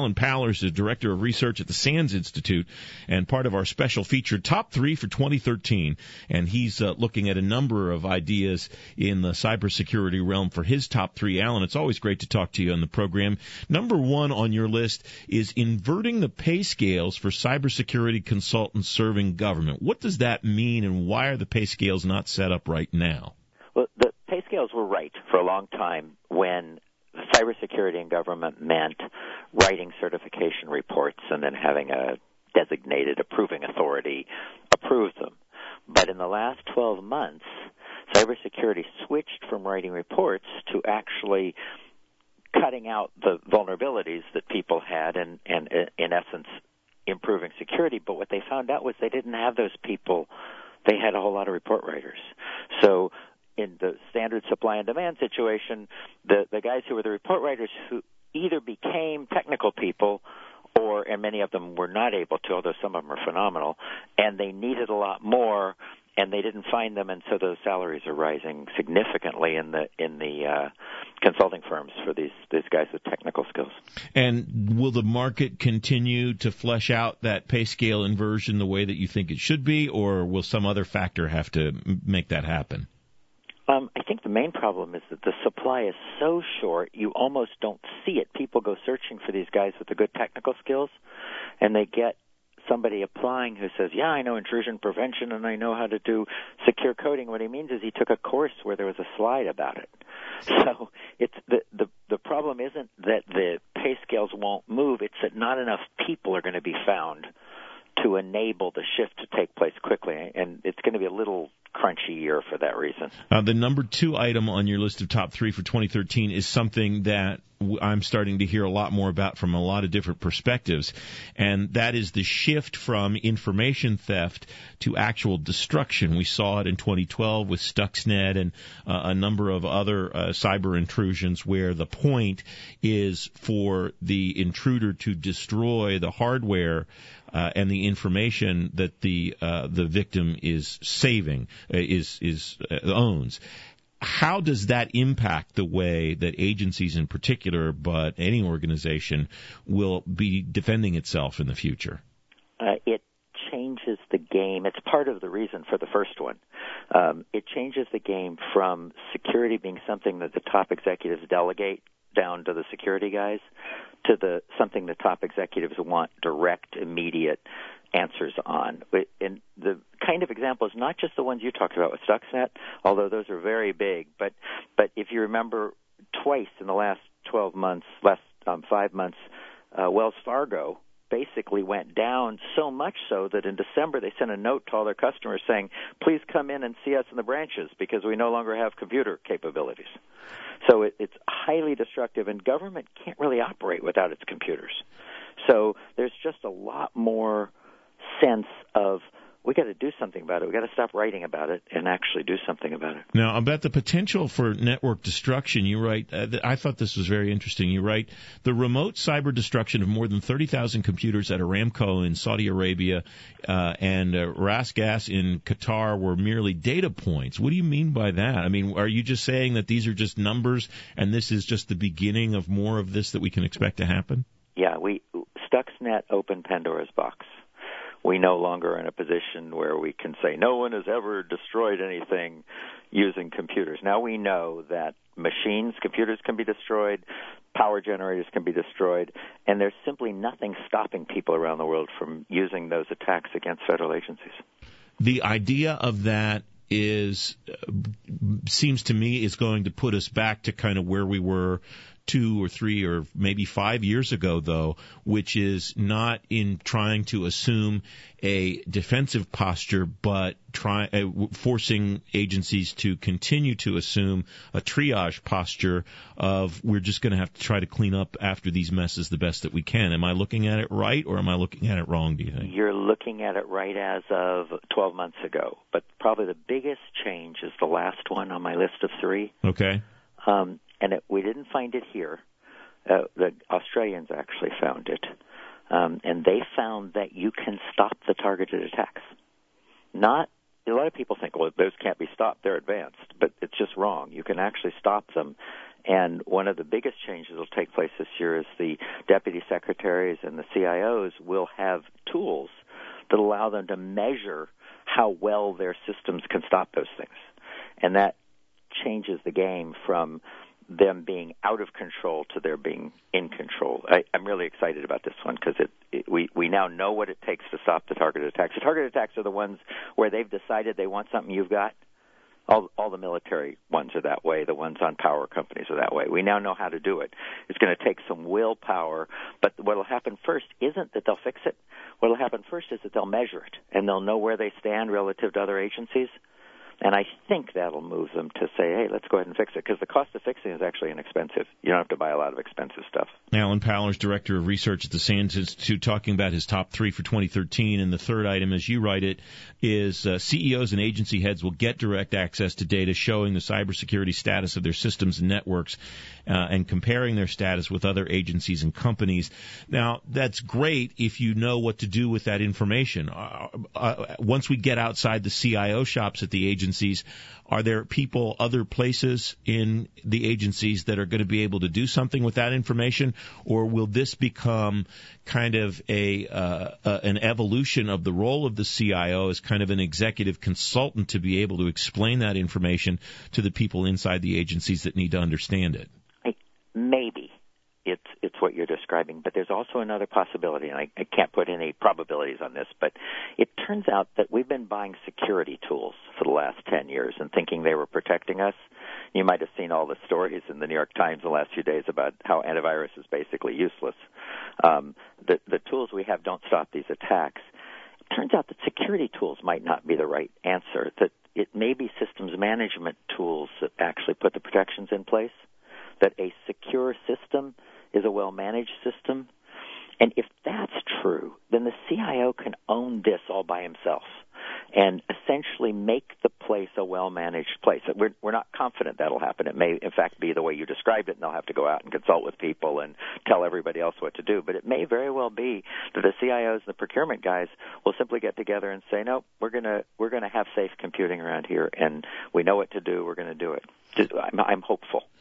Alan Powers is Director of Research at the SANS Institute and part of our special feature Top 3 for 2013. And he's looking at a number of ideas in the cybersecurity realm for his top 3. Alan, it's always great to talk to you on the program. Number 1 on your list is inverting the pay scales for cybersecurity consultants serving government. What does that mean, and why are the pay scales not set up right now? Well, the pay scales were right for a long time when cybersecurity in government meant writing certification reports and then having a designated approving authority approve them. But in the last 12 months, cybersecurity switched from writing reports to actually cutting out the vulnerabilities that people had and in essence, improving security. But what they found out was they didn't have those people. They had a whole lot of report writers. So in the standard supply and demand situation, the guys who were the report writers who either became technical people and many of them were not able to, although some of them are phenomenal, and they needed a lot more, and they didn't find them, and so those salaries are rising significantly in the consulting firms for these guys with technical skills. And will the market continue to flesh out that pay scale inversion the way that you think it should be, or will some other factor have to make that happen? I think the main problem is that the supply is so short, you almost don't see it. People go searching for these guys with the good technical skills, and they get somebody applying who says, yeah, I know intrusion prevention and I know how to do secure coding. What he means is he took a course where there was a slide about it. So it's the problem isn't that the pay scales won't move, it's that not enough people are going to be found to enable the shift to take place quickly, and it's going to be a little crunchy year for that reason. The number 2 item on your list of top 3 for 2013 is something that I'm starting to hear a lot more about from a lot of different perspectives, and that is the shift from information theft to actual destruction. We saw it in 2012 with Stuxnet and a number of other cyber intrusions where the point is for the intruder to destroy the hardware and the information that the victim is saving, owns. How does that impact the way that agencies in particular, but any organization, will be defending itself in the future? It changes the game. It's part of the reason for the first one. It changes the game from security being something that the top executives delegate down to the security guys to something the top executives want direct, immediate answers on. And the kind of example is not just the ones you talked about with Stuxnet, although those are very big, but if you remember, twice in the last 5 months, Wells Fargo basically went down, so much so that in December they sent a note to all their customers saying, please come in and see us in the branches because we no longer have computer capabilities. So it's highly destructive, and government can't really operate without its computers. So there's just a lot more sense of we got to do something about it. We got to stop writing about it and actually do something about it. Now, about the potential for network destruction, you write, I thought this was very interesting. You write, the remote cyber destruction of more than 30,000 computers at Aramco in Saudi Arabia and Rasgas in Qatar were merely data points. What do you mean by that? I mean, are you just saying that these are just numbers and this is just the beginning of more of this that we can expect to happen? Yeah, Stuxnet opened Pandora's box. We no longer are in a position where we can say no one has ever destroyed anything using computers. Now we know that computers can be destroyed, power generators can be destroyed, and there's simply nothing stopping people around the world from using those attacks against federal agencies. The idea of that seems to me is going to put us back to kind of where we were 2 or 3 or maybe 5 years ago, though, which is not in trying to assume a defensive posture, but forcing agencies to continue to assume a triage posture of we're just going to have to try to clean up after these messes the best that we can. Am I looking at it right, or am I looking at it wrong, do you think? You're looking at it right as of 12 months ago, but probably the biggest change is the last one on my list of 3. Okay. We didn't find it here. The Australians actually found it. And they found that you can stop the targeted attacks. A lot of people think, well, those can't be stopped. They're advanced. But it's just wrong. You can actually stop them. And one of the biggest changes that will take place this year is the deputy secretaries and the CIOs will have tools that allow them to measure how well their systems can stop those things. And that changes the game from them being out of control to their being in control. I'm really excited about this one because we now know what it takes to stop the targeted attacks. The targeted attacks are the ones where they've decided they want something you've got. All the military ones are that way. The ones on power companies are that way. We now know how to do it. It's going to take some willpower, but what will happen first isn't that they'll fix it. What will happen first is that they'll measure it, and they'll know where they stand relative to other agencies. And I think that'll move them to say, hey, let's go ahead and fix it, because the cost of fixing is actually inexpensive. You don't have to buy a lot of expensive stuff. Alan Powler's Director of Research at the SANS Institute, talking about his top 3 for 2013. And the third item, as you write it, is CEOs and agency heads will get direct access to data showing the cybersecurity status of their systems and networks and comparing their status with other agencies and companies. Now, that's great if you know what to do with that information. Once we get outside the CIO shops at the agencies, are there people, other places in the agencies that are going to be able to do something with that information, or will this become kind of an evolution of the role of the CIO as kind of an executive consultant to be able to explain that information to the people inside the agencies that need to understand it? Maybe it's what you're describing, but there's also another possibility, and I can't put any probabilities on this, but it turns out that we've been buying security tools for the last 10 years and thinking they were protecting us. You might have seen all the stories in the New York Times the last few days about how antivirus is basically useless. The tools we have don't stop these attacks. It turns out that security tools might not be the right answer, that it may be systems management tools that actually put the protections in place, that a secure system is a well-managed system. And if that's true, then the CIO can own this all by himself and essentially make the place a well-managed place. We're not confident that'll happen. It may, in fact, be the way you described it, and they'll have to go out and consult with people and tell everybody else what to do. But it may very well be that the CIOs and the procurement guys will simply get together and say, no, we're gonna have safe computing around here, and we know what to do. We're going to do it. I'm hopeful.